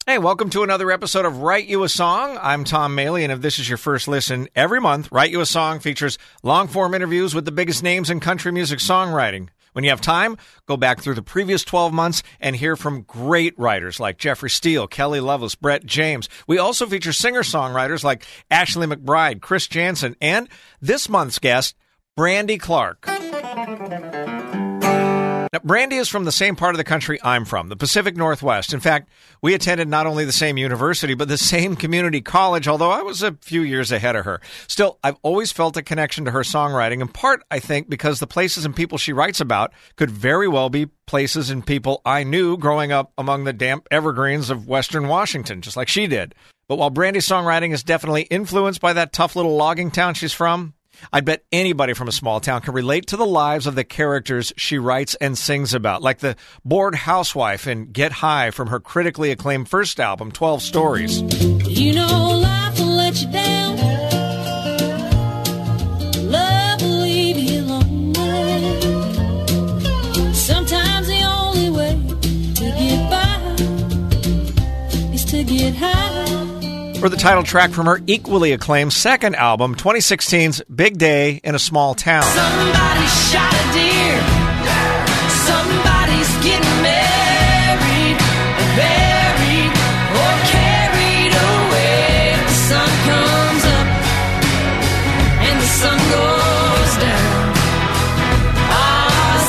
Hey, welcome to another episode of Write You a Song. I'm Tom Maley, and if this is your first listen, every month, Write You a Song features long-form interviews with the biggest names in country music songwriting. When you have time, go back through the previous 12 months and hear from great writers like Jeffrey Steele, Kelly Lovelace, Brett James. We also feature singer-songwriters like Ashley McBryde, Chris Jansen, and this month's guest, Brandy Clark. Now, Brandy is from the same part of the country I'm from, the Pacific Northwest. In fact, we attended not only the same university, but the same community college, although I was a few years ahead of her. Still, I've always felt a connection to her songwriting, in part, I think, because the places and people she writes about could very well be places and people I knew growing up among the damp evergreens of Western Washington, just like she did. But while Brandy's songwriting is definitely influenced by that tough little logging town she's from, I'd bet anybody from a small town can relate to the lives of the characters she writes and sings about, like the bored housewife in Get High from her critically acclaimed first album, 12 Stories. You know life will let you down. Love will leave you lonely. Sometimes the only way to get by is to get high. Or the title track from her equally acclaimed second album, 2016's Big Day in a Small Town. Somebody shot a deer. Somebody's getting married, buried, or carried away. The sun comes up and the sun goes down. Ah,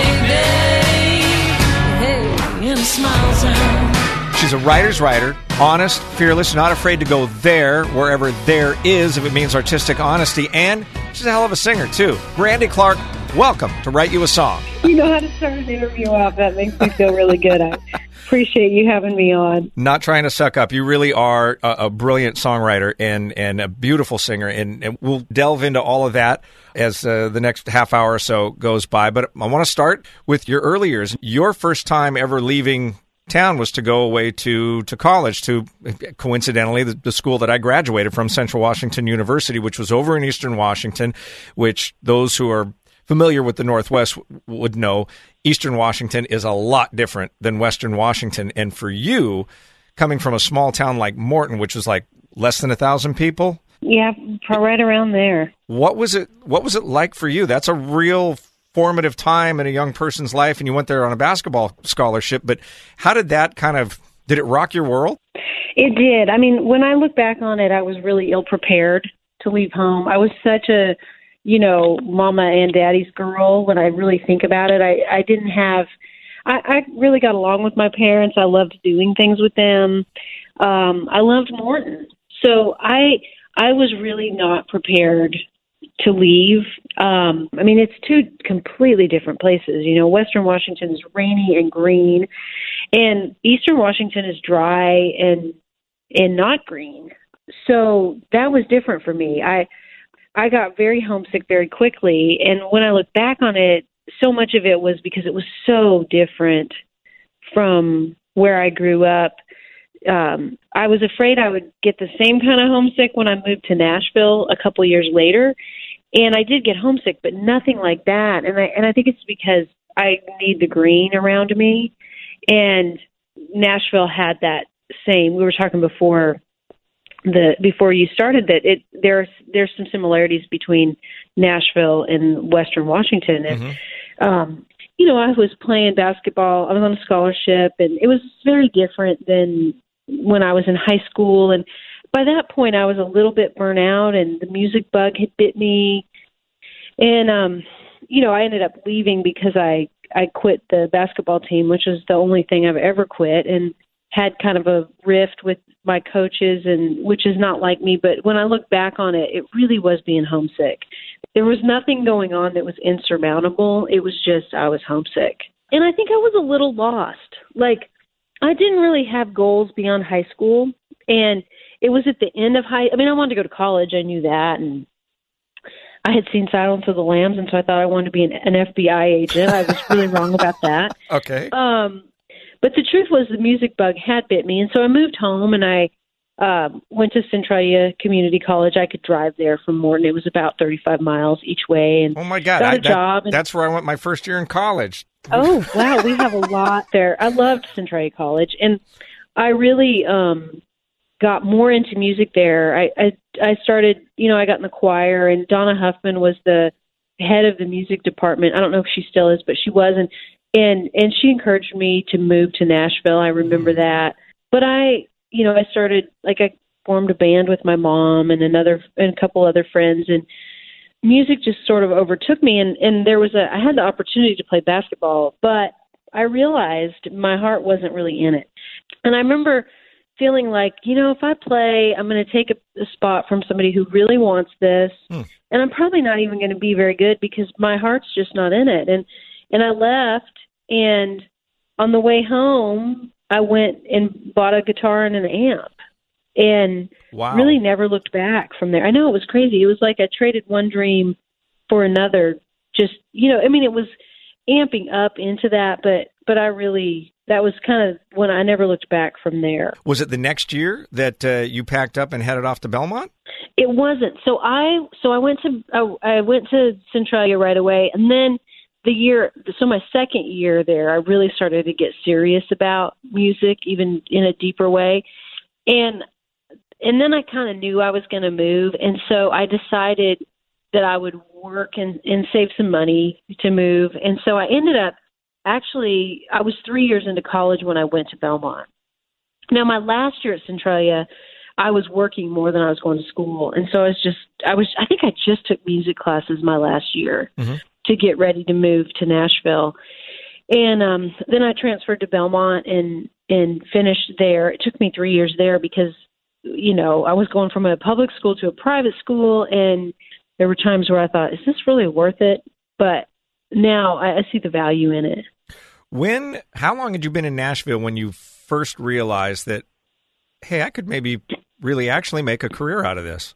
it's a big day, hey, in a small town. She's a writer's writer, honest, fearless, not afraid to go there, wherever there is, if it means artistic honesty, and she's a hell of a singer, too. Brandy Clark, welcome to Write You a Song. You know how to start an interview off. That makes me feel really good. I appreciate you having me on. Not trying to suck up. You really are a brilliant songwriter and a beautiful singer, and we'll delve into all of that as the next half hour or so goes by. But I want to start with your early years. Your first time ever leaving town was to go away to college, to coincidentally the school that I graduated from, Central Washington University, which was over in Eastern Washington, which those who are familiar with the Northwest would know Eastern Washington is a lot different than Western Washington. And for you, coming from a small town like Morton, which was like less than 1,000 people. Yeah, right around there. What was it like for you? That's a real formative time in a young person's life, and you went there on a basketball scholarship, but how did that did it rock your world? It did. I mean, when I look back on it, I was really ill-prepared to leave home. I was such a, mama and daddy's girl when I really think about it. I really got along with my parents. I loved doing things with them. I loved Morton. So I was really not prepared to leave. It's two completely different places. Western Washington is rainy and green, and Eastern Washington is dry and not green. So that was different for me. I got very homesick very quickly, and when I look back on it, so much of it was because it was so different from where I grew up. I was afraid I would get the same kind of homesick when I moved to Nashville a couple years later. And I did get homesick, but nothing like that. And I think it's because I need the green around me. And Nashville had that same. We were talking before you started that there's some similarities between Nashville and Western Washington. And I was playing basketball. I was on a scholarship, and it was very different than when I was in high school. And by that point, I was a little bit burnt out, and the music bug had bit me. And, I ended up leaving because I quit the basketball team, which was the only thing I've ever quit, and had kind of a rift with my coaches, and which is not like me. But when I look back on it, it really was being homesick. There was nothing going on that was insurmountable. It was just I was homesick. And I think I was a little lost. Like, I didn't really have goals beyond high school. And it was at the end of I wanted to go to college. I knew that. And I had seen Silence of the Lambs, and so I thought I wanted to be an FBI agent. I was really wrong about that. Okay. But the truth was the music bug had bit me. And so I moved home, and I went to Centralia Community College. I could drive there from Morton. It was about 35 miles each way. And oh, my God. Got a job. That's where I went my first year in college. Oh, wow. We have a lot there. I loved Centralia College. And I really got more into music there. I started, I got in the choir, and Donna Huffman was the head of the music department. I don't know if she still is, but she was, and she encouraged me to move to Nashville. I remember that. But I started, I formed a band with my mom and a couple other friends, and music just sort of overtook me. And I had the opportunity to play basketball, but I realized my heart wasn't really in it. And I remember feeling like, if I play, I'm going to take a spot from somebody who really wants this, and I'm probably not even going to be very good because my heart's just not in it. And I left, and on the way home, I went and bought a guitar and an amp, and really never looked back from there. I know it was crazy. It was like I traded one dream for another. Just, it was amping up into that, but I really, that was kind of when I never looked back from there. Was it the next year that you packed up and headed off to Belmont? It wasn't. So I went to Centralia right away, and then my second year there, I really started to get serious about music, even in a deeper way. And then I kind of knew I was going to move. And so I decided that I would work and save some money to move. And so I ended up, I was 3 years into college when I went to Belmont. Now, my last year at Centralia, I was working more than I was going to school. And so I think I just took music classes my last year to get ready to move to Nashville. And then I transferred to Belmont and finished there. It took me 3 years there because, I was going from a public school to a private school, and there were times where I thought, is this really worth it? But now I see the value in it. How long had you been in Nashville when you first realized that, hey, I could maybe really actually make a career out of this?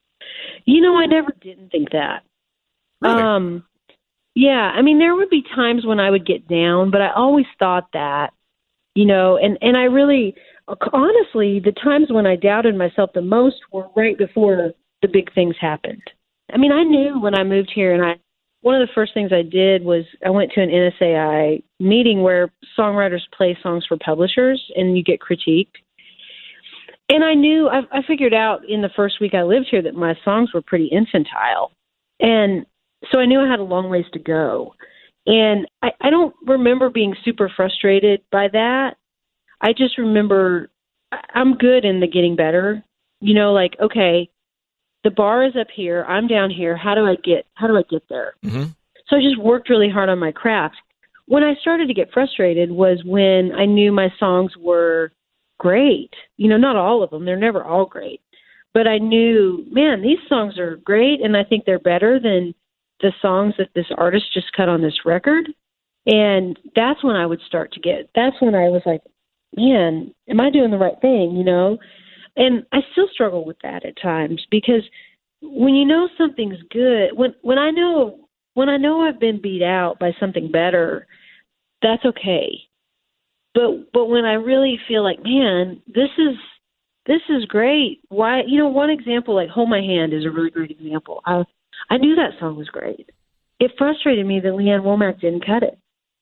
I never didn't think that. Really? Yeah, there would be times when I would get down, but I always thought that, and I really, honestly, the times when I doubted myself the most were right before the big things happened. I knew when I moved here, and one of the first things I did was I went to an NSAI meeting where songwriters play songs for publishers and you get critiqued. And I figured out in the first week I lived here that my songs were pretty infantile. And so I knew I had a long ways to go. And I don't remember being super frustrated by that. I just remember I'm good in the getting better. Okay, the bar is up here, I'm down here. How do I get there? Mm-hmm. So I just worked really hard on my craft. When I started to get frustrated was when I knew my songs were great. Not all of them. They're never all great. But I knew, man, these songs are great, and I think they're better than the songs that this artist just cut on this record. And that's when I would that's when I was like, man, am I doing the right thing, And I still struggle with that at times, because when you know something's good, when I know I've been beat out by something better, that's okay. But when I really feel like, man, this is great. Why? One example, like "Hold My Hand" is a really great example. I knew that song was great. It frustrated me that Leanne Womack didn't cut it.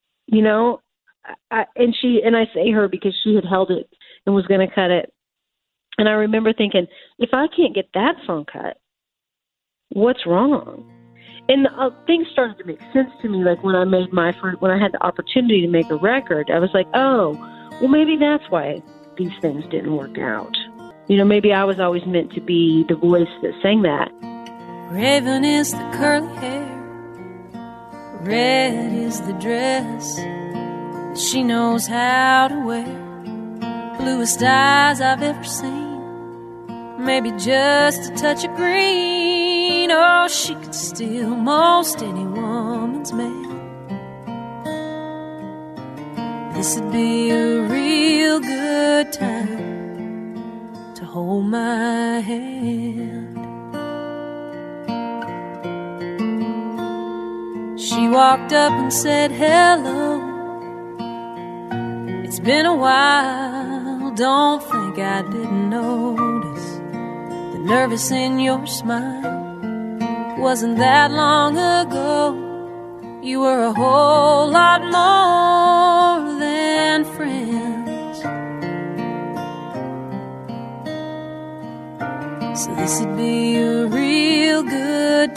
And I say her because she had held it and was going to cut it. And I remember thinking, if I can't get that song cut, what's wrong? And things started to make sense to me. Like when I had the opportunity to make a record, I was like, oh, well, maybe that's why these things didn't work out. Maybe I was always meant to be the voice that sang that. Raven is the curly hair, red is the dress that she knows how to wear, bluest eyes I've ever seen, maybe just a touch of green. Oh, she could steal most any woman's man. This'd be a real good time to hold my hand. She walked up and said, hello. It's been a while, don't think I didn't notice the nervous in your smile. Wasn't that long ago, you were a whole lot more than friends. So this'd be a real good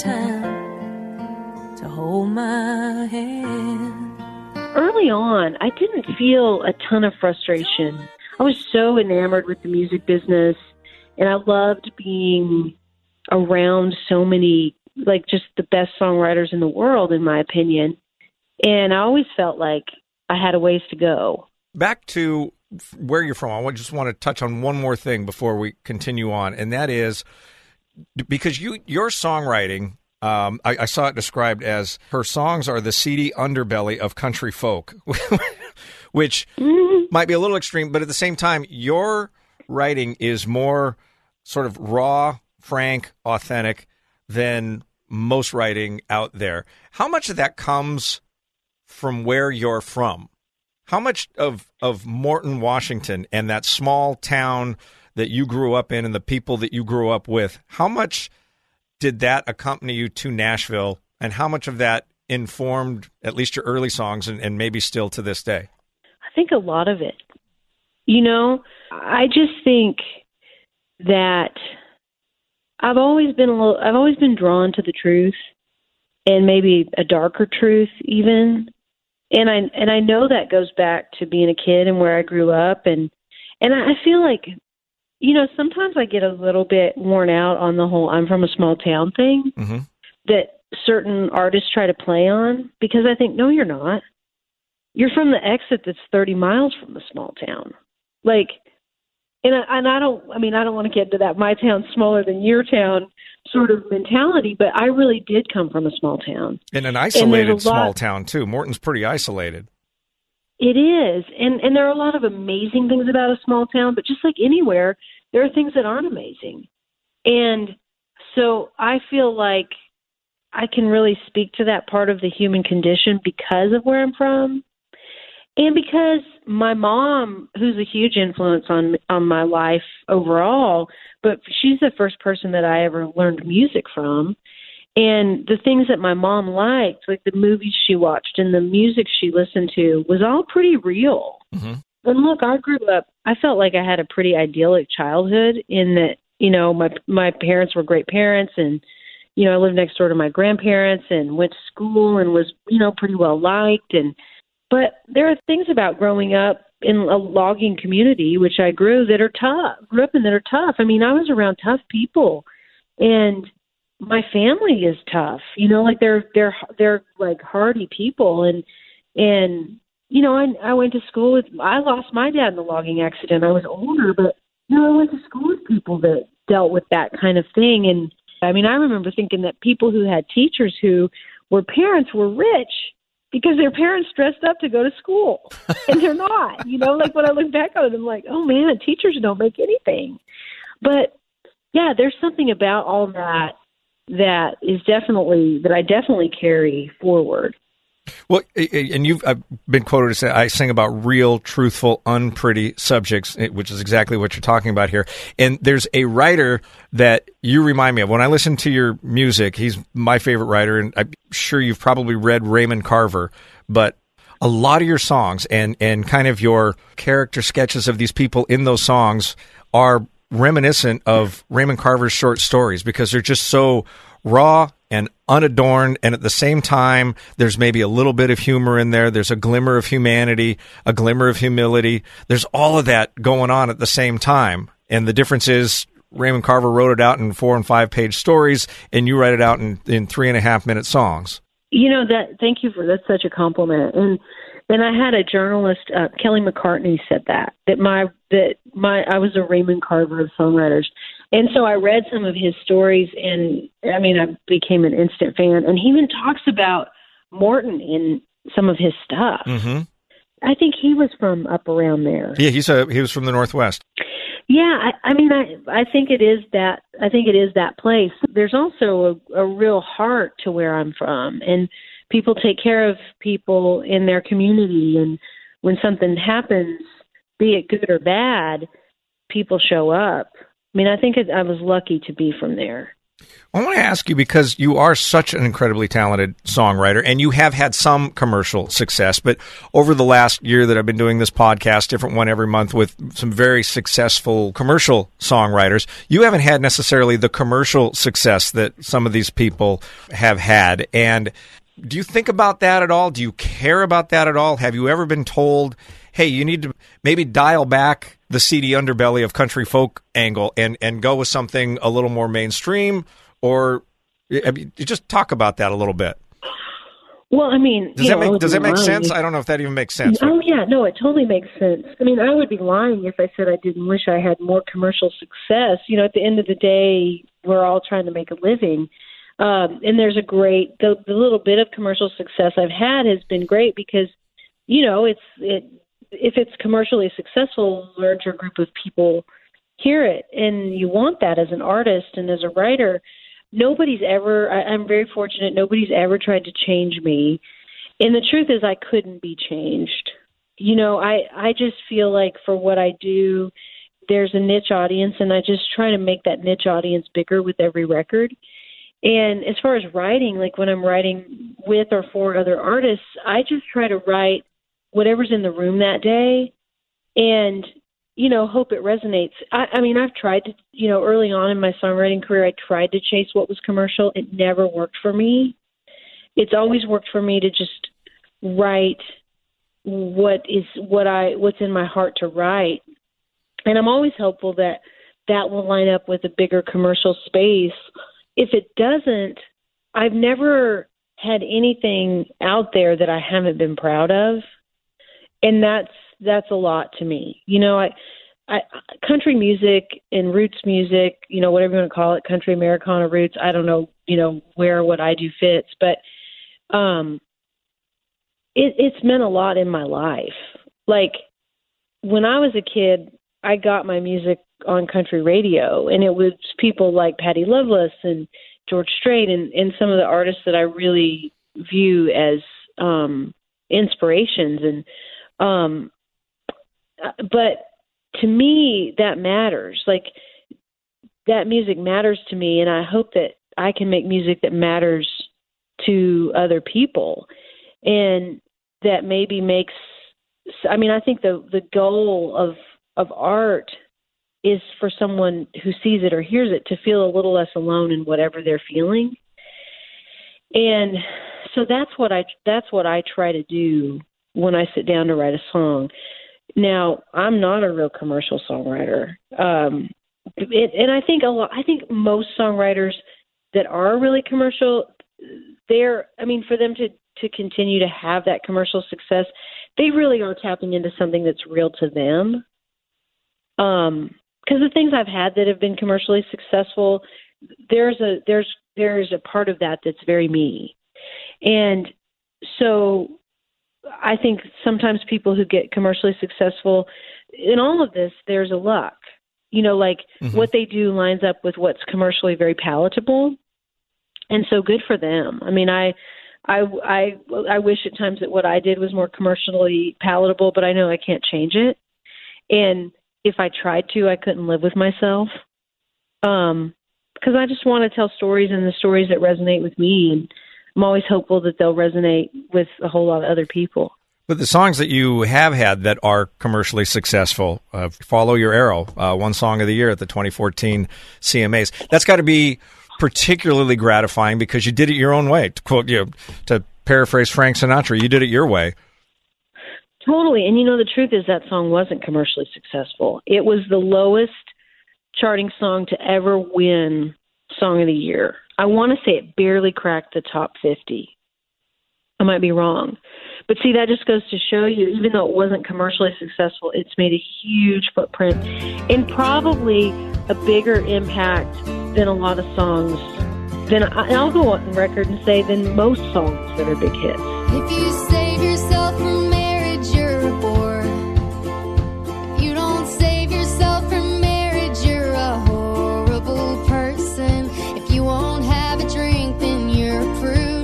time to hold my hand. Early on, I didn't feel a ton of frustration. I was so enamored with the music business, and I loved being around so many, like, just the best songwriters in the world, in my opinion. And I always felt like I had a ways to go. Back to where you're from, I just want to touch on one more thing before we continue on, and that is because your songwriting, I saw it described as her songs are the seedy underbelly of country folk, which might be a little extreme, but at the same time, your writing is more sort of raw, frank, authentic than most writing out there. How much of that comes from where you're from? How much of Morton, Washington, and that small town that you grew up in and the people that you grew up with, how much did that accompany you to Nashville, and how much of that informed at least your early songs and maybe still to this day? I think a lot of it. You know, I just think that I've always been drawn to the truth, and maybe a darker truth even. And I know that goes back to being a kid and where I grew up, and I feel like, you know, sometimes I get a little bit worn out on the whole I'm from a small town thing that certain artists try to play on, because I think, no, you're not. You're from the exit that's 30 miles from the small town. Like, and I don't want to get into that my town's smaller than your town sort of mentality, but I really did come from a small town. And an isolated small town, too. Morton's pretty isolated. It is. And there are a lot of amazing things about a small town, but just like anywhere, there are things that aren't amazing. And so I feel like I can really speak to that part of the human condition because of where I'm from. And because my mom, who's a huge influence on my life overall, but she's the first person that I ever learned music from. And the things that my mom liked, like the movies she watched and the music she listened to, was all pretty real. And look, I grew up, I felt like I had a pretty idyllic childhood in that, you know, my parents were great parents, and, you know, I lived next door to my grandparents and went to school and was, you know, pretty well liked. But there are things about growing up in a logging community, which I grew up in, that are tough. I mean, I was around tough people, and my family is tough. You know, like they're like hardy people, and you know, I went to school with. I lost my dad in the logging accident. I was older, but you know, I went to school with people that dealt with that kind of thing. And I mean, I remember thinking that people who had teachers who were parents were rich, because their parents dressed up to go to school, and they're not. You know, like when I look back on it, I'm like, oh man, teachers don't make anything. But yeah, there's something about all that that I definitely carry forward. Well, and I've been quoted to say, I sing about real, truthful, unpretty subjects, which is exactly what you're talking about here. And there's a writer that you remind me of. When I listen to your music, he's my favorite writer, and I'm sure you've probably read Raymond Carver, but a lot of your songs and kind of your character sketches of these people in those songs are reminiscent of Raymond Carver's short stories, because they're just so raw and unadorned, and at the same time, there's maybe a little bit of humor in there. There's a glimmer of humanity, a glimmer of humility. There's all of that going on at the same time. And the difference is Raymond Carver wrote it out in 4- and 5-page stories, and you write it out in 3.5-minute songs. You know, thank you that's such a compliment. And I had a journalist, Kelly McCartney, said that I was a Raymond Carver of songwriters. And so I read some of his stories, and I mean, I became an instant fan. And he even talks about Morton in some of his stuff. I think he was from up around there. Yeah, he was from the Northwest. Yeah, I mean, I think it is that. I think it is that place. There's also a real heart to where I'm from, and people take care of people in their community. And when something happens, be it good or bad, people show up. I mean, I think I was lucky to be from there. I want to ask you, because you are such an incredibly talented songwriter, and you have had some commercial success, but over the last year that I've been doing this podcast, different one every month with some very successful commercial songwriters, you haven't had necessarily the commercial success that some of these people have had. And do you think about that at all? Do you care about that at all? Have you ever been told, hey, you need to maybe dial back the seedy underbelly of country folk angle and go with something a little more mainstream? Or just talk about that a little bit. Well, I mean, does that make sense? I don't know if that even makes sense. Oh, yeah, no, it totally makes sense. I mean, I would be lying if I said I didn't wish I had more commercial success. You know, at the end of the day, we're all trying to make a living. And there's the little bit of commercial success I've had has been great because, you know, if it's commercially successful, a larger group of people hear it. And you want that as an artist and as a writer. I'm very fortunate, nobody's ever tried to change me. And the truth is I couldn't be changed. You know, I just feel like for what I do, there's a niche audience, and I just try to make that niche audience bigger with every record. And as far as writing, like when I'm writing with or for other artists, I just try to write whatever's in the room that day and, you know, hope it resonates. I mean, I've tried to, you know, early on in my songwriting career, I tried to chase what was commercial. It never worked for me. It's always worked for me to just write what's in my heart to write. And I'm always hopeful that will line up with a bigger commercial space. If it doesn't, I've never had anything out there that I haven't been proud of. And that's a lot to me. You know, I country music and roots music, you know, whatever you want to call it, country, Americana, roots, I don't know, you know, where what I do fits, but it's meant a lot in my life. Like when I was a kid, I got my music on country radio, and it was people like Patty Loveless and George Strait and some of the artists that I really view as inspirations. And but to me, that matters. Like that music matters to me, and I hope that I can make music that matters to other people, and that maybe makes. I mean, I think the goal of art is for someone who sees it or hears it to feel a little less alone in whatever they're feeling, and so that's what I try to do when I sit down to write a song. Now, I'm not a real commercial songwriter, and I think I think most songwriters that are really commercial, for them to continue to have that commercial success, they really are tapping into something that's real to them. Because the things I've had that have been commercially successful, there's a part of that that's very me, and so I think sometimes people who get commercially successful in all of this, there's a luck, you know, like what they do lines up with what's commercially very palatable. And so good for them. I mean, I wish at times that what I did was more commercially palatable, but I know I can't change it. And if I tried to, I couldn't live with myself. Because I just want to tell stories, and the stories that resonate with me, and I'm always hopeful that they'll resonate with a whole lot of other people. But the songs that you have had that are commercially successful, Follow Your Arrow, one song of the year at the 2014 CMAs, that's got to be particularly gratifying because you did it your own way. To quote to paraphrase Frank Sinatra, you did it your way. Totally. And you know, the truth is that song wasn't commercially successful. It was the lowest charting song to ever win Song of the Year. I want to say it barely cracked the top 50. I might be wrong. But see, that just goes to show you, even though it wasn't commercially successful, it's made a huge footprint and probably a bigger impact than a lot of songs. I'll go on record and say than most songs that are big hits. If you save yourself from marriage, you're a bore. If you don't save yourself from marriage, you're a horrible person. If you won't have a drink, then you're a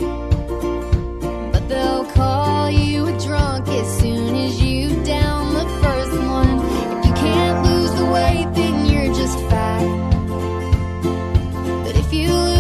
prude. But they'll call you a drunk as soon as you down the first one. If you can't lose the weight, then you're just fat. But if you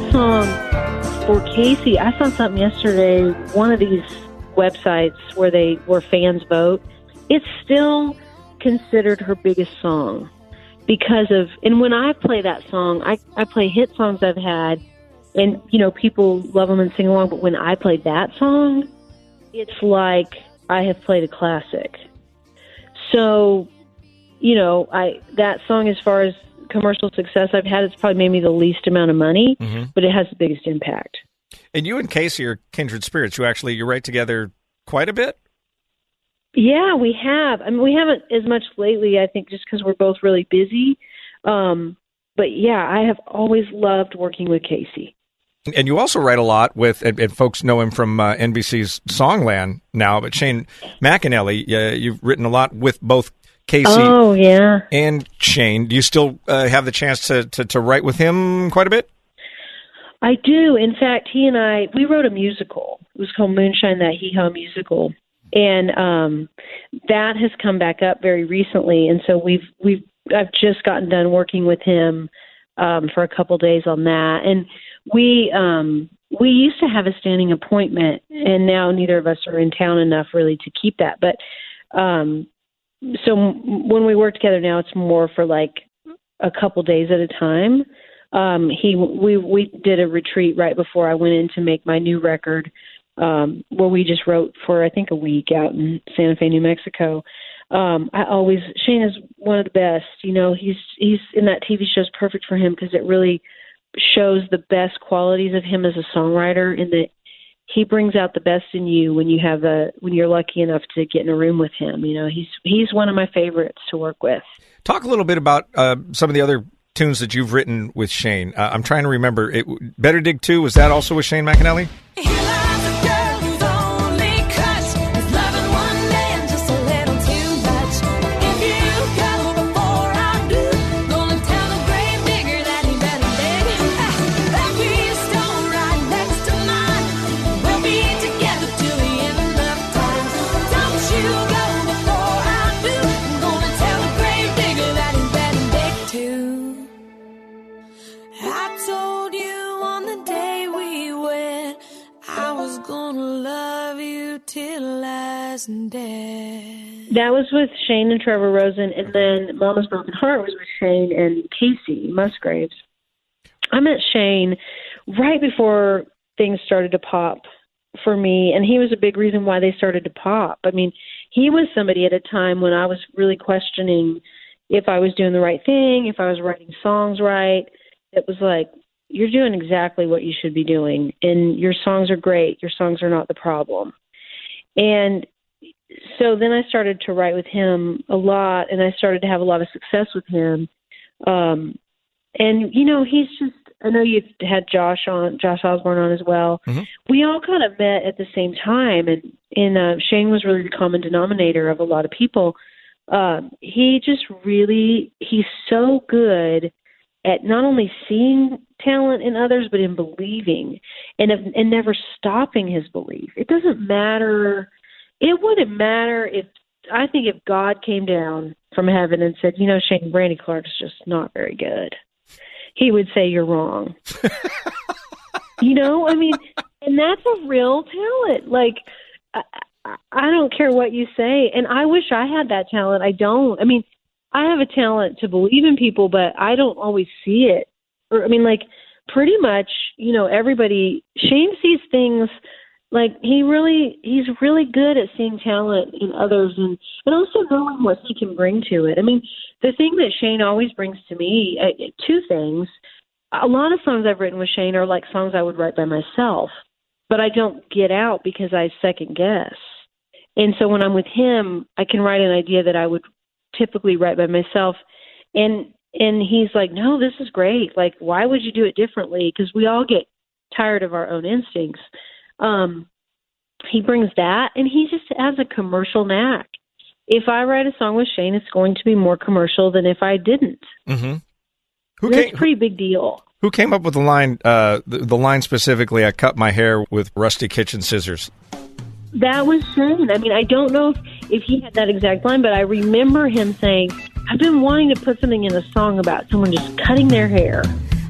song for Casey, I saw something yesterday, one of these websites where fans vote. It's still considered her biggest song because of, and when I play that song, I play hit songs I've had, and, you know, people love them and sing along, but when I play that song, it's like I have played a classic. So, you know, that song, as far as commercial success I've had, it's probably made me the least amount of money, but it has the biggest impact. And you and Casey are kindred spirits. You write together quite a bit? Yeah, we have. I mean, we haven't as much lately, I think, just because we're both really busy. But yeah, I have always loved working with Casey. And you also write a lot with, and folks know him from NBC's Songland now, but Shane McAnally, you've written a lot with both Casey and Shane. Do you still have the chance to write with him quite a bit? I do. In fact, he and we wrote a musical. It was called Moonshine, That Hee Haw Musical. And that has come back up very recently. And so I've just gotten done working with him for a couple days on that. And we used to have a standing appointment, and now neither of us are in town enough really to keep that. But so when we work together now, it's more for like a couple days at a time. We did a retreat right before I went in to make my new record, where we just wrote for, I think, a week out in Santa Fe, New Mexico. Shane is one of the best. You know, he's in that TV show is perfect for him because it really shows the best qualities of him as a songwriter, in that he brings out the best in you when you're lucky enough to get in a room with him. You know, he's one of my favorites to work with. Talk a little bit about some of the other tunes that you've written with Shane. I'm trying to remember. Better Dig 2, was that also with Shane McAnally? That was with Shane and Trevor Rosen, and then Mama's Broken Heart was with Shane and Casey Musgraves. I met Shane right before things started to pop for me, and he was a big reason why they started to pop. I mean, he was somebody at a time when I was really questioning if I was doing the right thing, if I was writing songs right. It was like, you're doing exactly what you should be doing, and your songs are great. Your songs are not the problem. And so then I started to write with him a lot, and I started to have a lot of success with him. And, you know, he's just, I know you've had Josh Osborne on as well. Mm-hmm. We all kind of met at the same time, and Shane was really the common denominator of a lot of people. He's so good at not only seeing talent in others, but in believing and never stopping his belief. It doesn't matter. It wouldn't matter if God came down from heaven and said, you know, Shane, Brandy Clark's just not very good, he would say you're wrong. You know, I mean, and that's a real talent. Like, I don't care what you say. And I wish I had that talent. I don't. I mean, I have a talent to believe in people, but I don't always see it. Or, I mean, like, pretty much, you know, everybody, Shane sees things. Like, he's really good at seeing talent in others and also knowing what he can bring to it. I mean, the thing that Shane always brings to me, two things. A lot of songs I've written with Shane are like songs I would write by myself, but I don't get out because I second guess. And so when I'm with him, I can write an idea that I would typically write by myself. And he's like, no, this is great. Like, why would you do it differently? Because we all get tired of our own instincts. He brings that, and he just has a commercial knack. If I write a song with Shane, it's going to be more commercial than if I didn't. Mm-hmm. That's a pretty big deal. Who came up with the line, the line specifically, I cut my hair with rusty kitchen scissors? That was Shane. I mean, I don't know if he had that exact line, but I remember him saying, I've been wanting to put something in a song about someone just cutting their hair.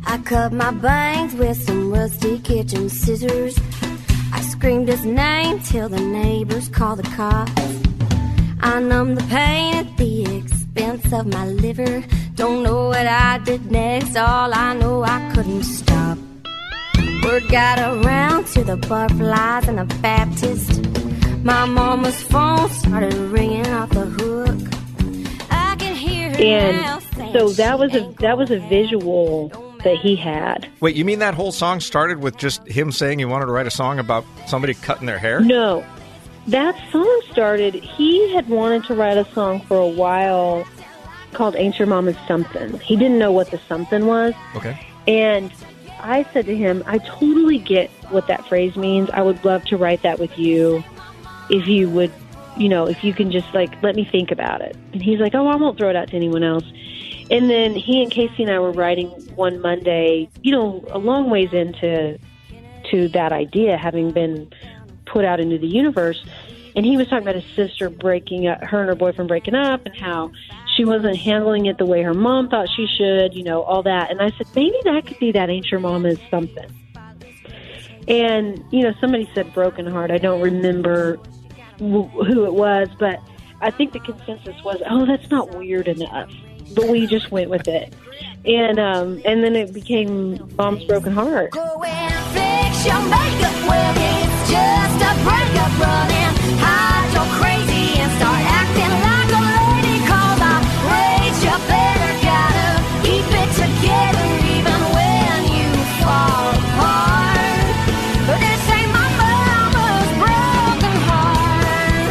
I cut my bangs with some rusty kitchen scissors. I screamed his name till the neighbors called the cops. I numbed the pain at the expense of my liver. Don't know what I did next, all I know I couldn't stop. Word got around to the butterflies and the Baptist. My mama's phone started ringing off the hook. I can hear her now And so that was a visual that he had. Wait, you mean that whole song started with just him saying he wanted to write a song about somebody cutting their hair? No. That song started, he had wanted to write a song for a while called Ain't Your Mama's Something. He didn't know what the something was. Okay. And I said to him, I totally get what that phrase means. I would love to write that with you if you would, if you can just, let me think about it. And he's like, oh, I won't throw it out to anyone else. And then he and Casey and I were writing one Monday, a long ways into that idea having been put out into the universe. And he was talking about his sister breaking up, her and her boyfriend breaking up, and how she wasn't handling it the way her mom thought she should, all that. And I said, maybe that could be that Ain't Your Mama's Something. And, somebody said broken heart. I don't remember who it was, but I think the consensus was, oh, that's not weird enough. But we just went with it. And then it became Mom's Broken Heart. Go and fix your makeup, well, it's just a breakup. Run and hide your crazy and start acting like a lady. 'Cause I raised you better, gotta keep it together even when you fall apart. But this ain't my mama's broken heart.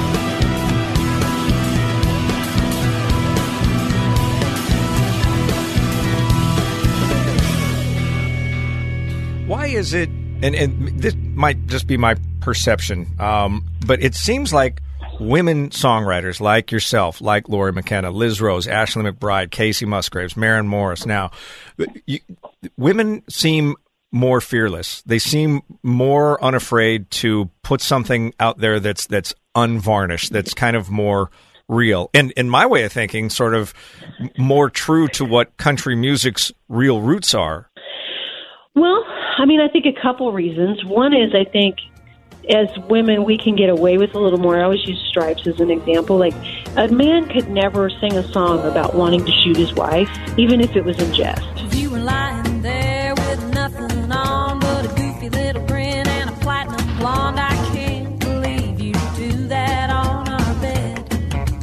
Why is it, and this might just be my perception, but it seems like women songwriters like yourself, like Lori McKenna, Liz Rose, Ashley McBryde, Casey Musgraves, Maren Morris now, women seem more fearless. They seem more unafraid to put something out there that's unvarnished, that's kind of more real. And in my way of thinking, sort of more true to what country music's real roots are. Well, I think a couple reasons. One is I think as women we can get away with a little more. I always use Stripes as an example. Like, a man could never sing a song about wanting to shoot his wife, even if it was in jest. You were lying there with nothing on but a goofy little grin and a platinum blonde. I can't believe you do that on our bed.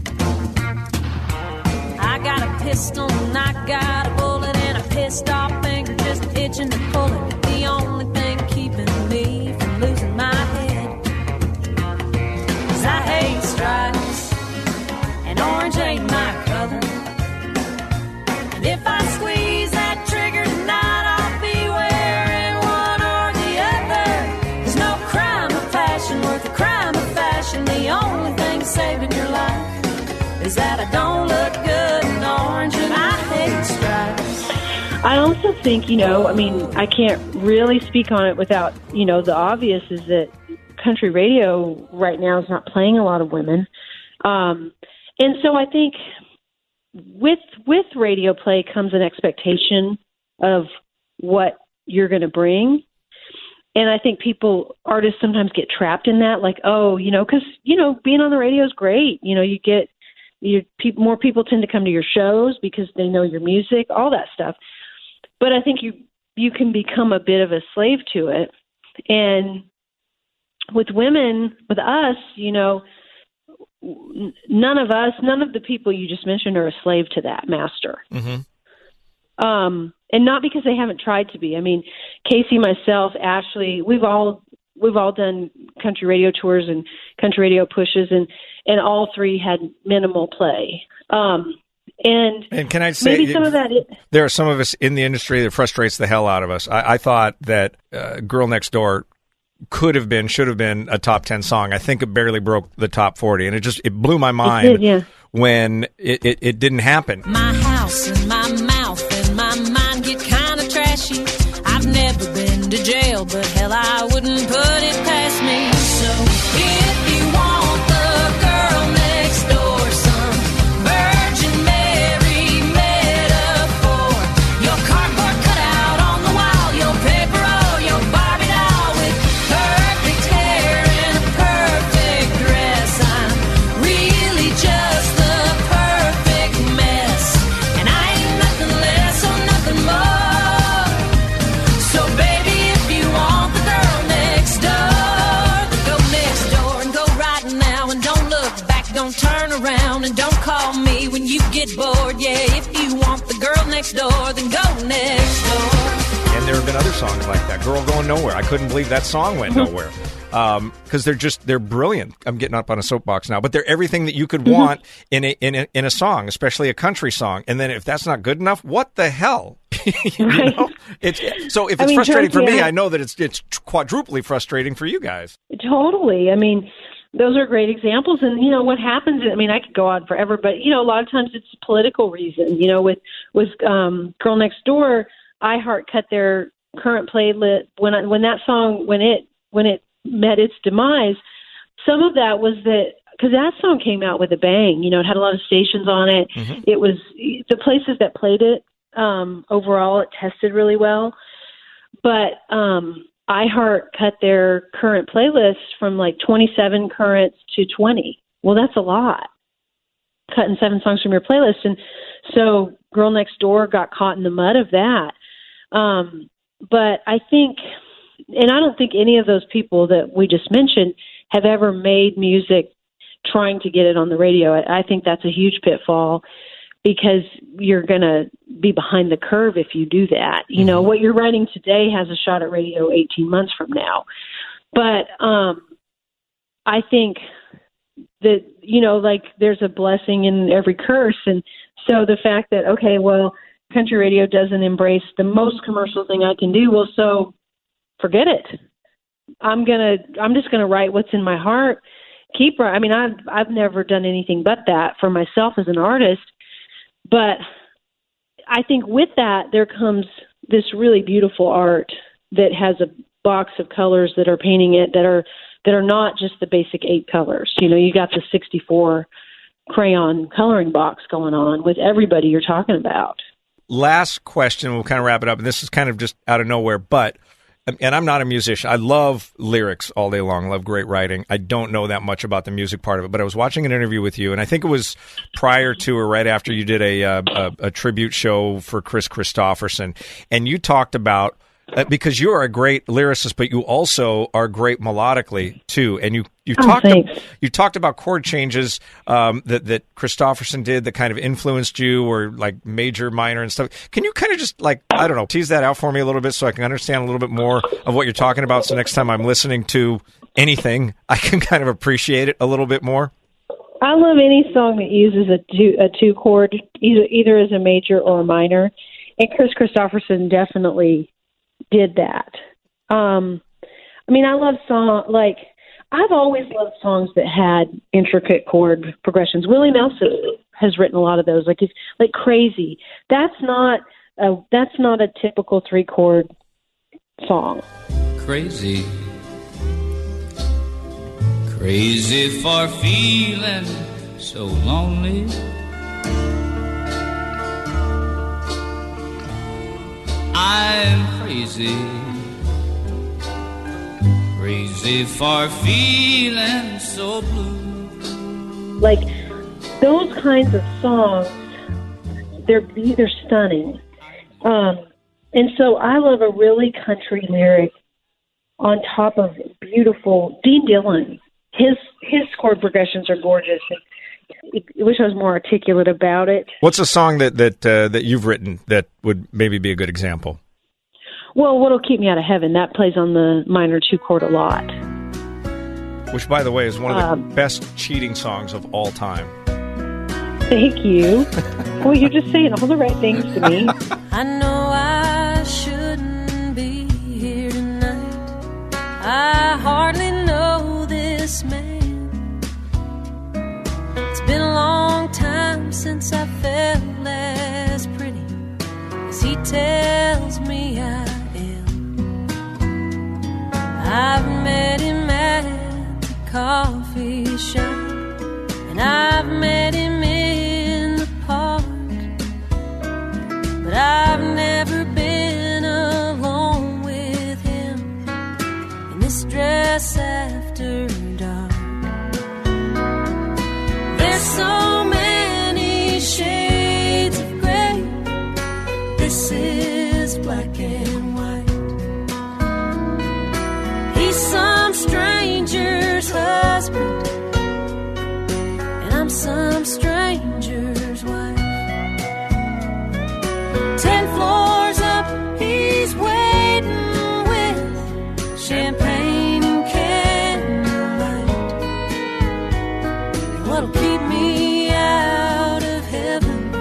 I got a pistol and I got a bullet and a pissed off finger just itching to pull it. The only thing keeping me from losing my head. 'Cause I hate stripes and orange ain't my color. And if I squeeze that trigger tonight, I'll be wearing one or the other. There's no crime of passion worth a crime of fashion. The only thing saving your life is that I don't look good in orange, and I hate stripes. I also think, I can't really speak on it without, the obvious is that country radio right now is not playing a lot of women. And so I think with radio play comes an expectation of what you're going to bring. And I think artists sometimes get trapped in that, like, because, being on the radio is great. More people tend to come to your shows because they know your music, all that stuff. But I think you can become a bit of a slave to it. And with women, with us, none of the people you just mentioned are a slave to that master. Mm-hmm. And not because they haven't tried to be. Casey, myself, Ashley, we've all done country radio tours and country radio pushes, and all three had minimal play. And can I say, maybe some of that there are some of us in the industry that frustrates the hell out of us. I thought that Girl Next Door should have been a top 10 song. I think it barely broke the top 40, and it blew my mind when it didn't happen. My house and my mouth and my mind get kind of trashy. I've never been to jail, but hell, I wouldn't put it past me. So if you want the girl next door, some Virgin Mary metaphor, your cardboard cutout get bored. Yeah, if you want the girl next door, then go next door. And there have been other songs like that. Girl Going Nowhere. I couldn't believe that song went nowhere. Because they're brilliant. I'm getting up on a soapbox now, but they're everything that you could want in a song, especially a country song. And then if that's not good enough, what the hell? You know? So if it's frustrating for me, I know that it's quadruply frustrating for you guys. Totally. I mean, those are great examples. And, you know, what happens, I mean, I could go on forever, but, you know, a lot of times it's a political reason. You know, with Girl Next Door, iHeart cut their current playlist when that song, when it met its demise. Some of that was that, because that song came out with a bang, you know, it had a lot of stations on it. Mm-hmm. It was the places that played it. Overall, it tested really well, but iHeart cut their current playlist from like 27 currents to 20. Well, that's a lot, cutting 7 songs from your playlist. And so Girl Next Door got caught in the mud of that. But I think, and I don't think any of those people that we just mentioned have ever made music trying to get it on the radio. I think that's a huge pitfall, because you're going to be behind the curve if you do that. You know, what you're writing today has a shot at radio 18 months from now. But I think that, you know, like there's a blessing in every curse. And so the fact that, okay, well, country radio doesn't embrace the most commercial thing I can do, well, so forget it. I'm just going to write what's in my heart. I mean, I've never done anything but that for myself as an artist. But I think with that, there comes this really beautiful art that has a box of colors that are painting it that are not just the basic 8 colors. You know, you got the 64 crayon coloring box going on with everybody you're talking about. Last question, we'll kind of wrap it up. And this is kind of just out of nowhere, but, and I'm not a musician. I love lyrics all day long. I love great writing. I don't know that much about the music part of it, but I was watching an interview with you, and I think it was prior to or right after you did a tribute show for Chris Christopherson, and you talked about, because you are a great lyricist, but you also are great melodically too, and you talked about chord changes that Christopherson did that kind of influenced you, or like major, minor, and stuff. Can you kind of just tease that out for me a little bit so I can understand a little bit more of what you're talking about? So next time I'm listening to anything, I can kind of appreciate it a little bit more. I love any song that uses a 2 chord, either as a major or a minor, and Chris Christopherson definitely did that. I mean, I love I've always loved songs that had intricate chord progressions. Willie Nelson has written a lot of those, like Crazy. That's not a typical 3 chord song. Crazy for feeling so lonely. I'm crazy for feeling so blue. Like those kinds of songs, they're stunning. And so I love a really country lyric on top of beautiful Dean Dillon. His chord progressions are gorgeous. I wish I was more articulate about it. What's a song that you've written that would maybe be a good example? Well, What'll Keep Me Out of Heaven, that plays on the minor 2 chord a lot. Which, by the way, is one of the best cheating songs of all time. Thank you. Well, you're just saying all the right things to me. I know I shouldn't be here tonight. I hardly know this man. It's been a long time since I felt as pretty as he tells me I am. I've met him at the coffee shop, and I've met him in the park, but I've never been alone with him in this dress after dark. There's so many shades of gray. This is black and white. He's some stranger's husband, and I'm some stranger's wife. champagne and candlelight. What'll keep me out of heaven?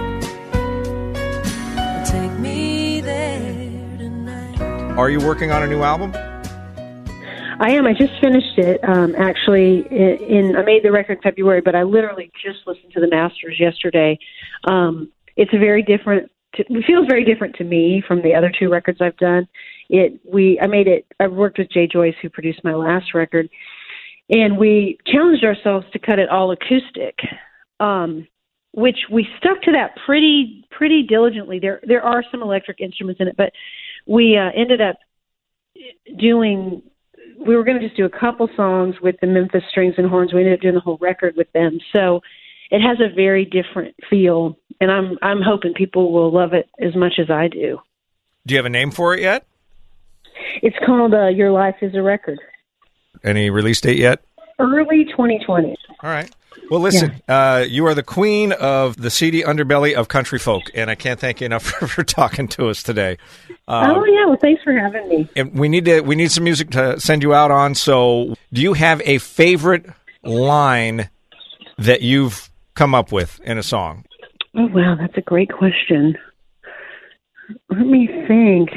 Take me there tonight. Are you working on a new album? I am. I just finished it. Actually, I made the record in February, but I literally just listened to the masters yesterday. It's a very different. It feels very different to me from the other two records I've done. I worked with Jay Joyce, who produced my last record, and we challenged ourselves to cut it all acoustic, which we stuck to that pretty diligently. There are some electric instruments in it, but we ended up doing. We were going to just do a couple songs with the Memphis Strings and Horns. We ended up doing the whole record with them. So it has a very different feel, and I'm hoping people will love it as much as I do. Do you have a name for it yet? It's called Your Life is a Record. Any release date yet? Early 2020. All right. Well, listen, you are the queen of the seedy underbelly of country folk, and I can't thank you enough for talking to us today. Well, thanks for having me. And we need some music to send you out on. So, do you have a favorite line that you've come up with in a song? Oh, wow, that's a great question. Let me think.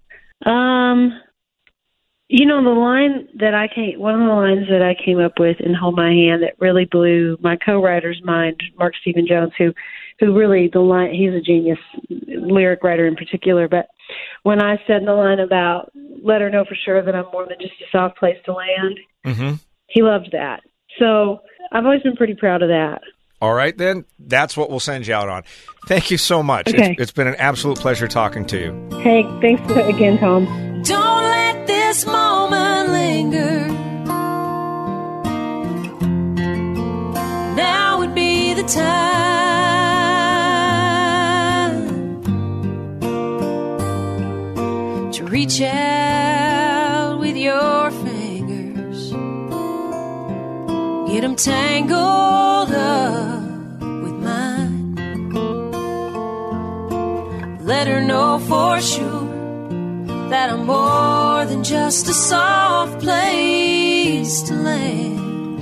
One of the lines that I came up with in Hold My Hand that really blew my co-writer's mind, Mark Stephen Jones, who really, he's a genius lyric writer in particular, but when I said the line about let her know for sure that I'm more than just a soft place to land, he loved that. So I've always been pretty proud of that. All right, then. That's what we'll send you out on. Thank you so much. Okay. It's been an absolute pleasure talking to you. Hey, thanks again, Tom. Don't let this moment linger. Now would be the time to reach out with your fingers, get them tangled up with mine. Let her know for sure that I'm more than just a soft place to land.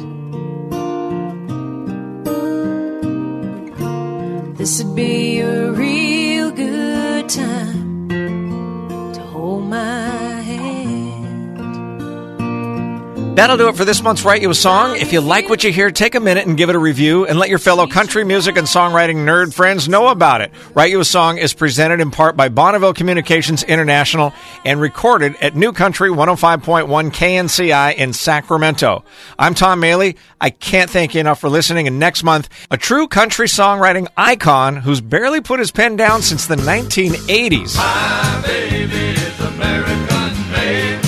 This would be a real good time to hold my hand. That'll do it for this month's Write You a Song. If you like what you hear, take a minute and give it a review and let your fellow country music and songwriting nerd friends know about it. Write You a Song is presented in part by Bonneville Communications International and recorded at New Country 105.1 KNCI in Sacramento. I'm Tom Maley. I can't thank you enough for listening. And next month, a true country songwriting icon who's barely put his pen down since the 1980s. My baby is American made.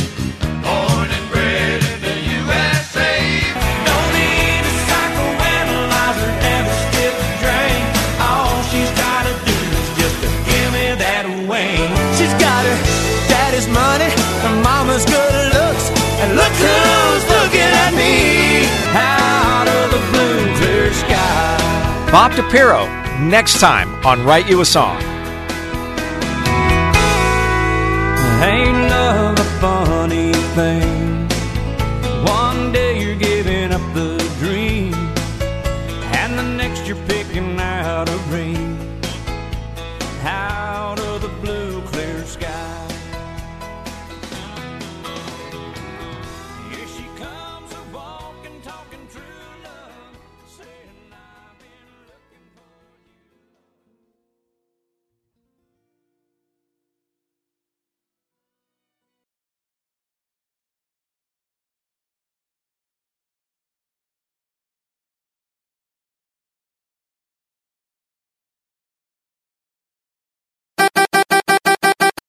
Money, her mama's good looks, and look who's looking at me out of the blue clear sky. Bob DePiro, next time on Write You a Song. Ain't love a funny thing?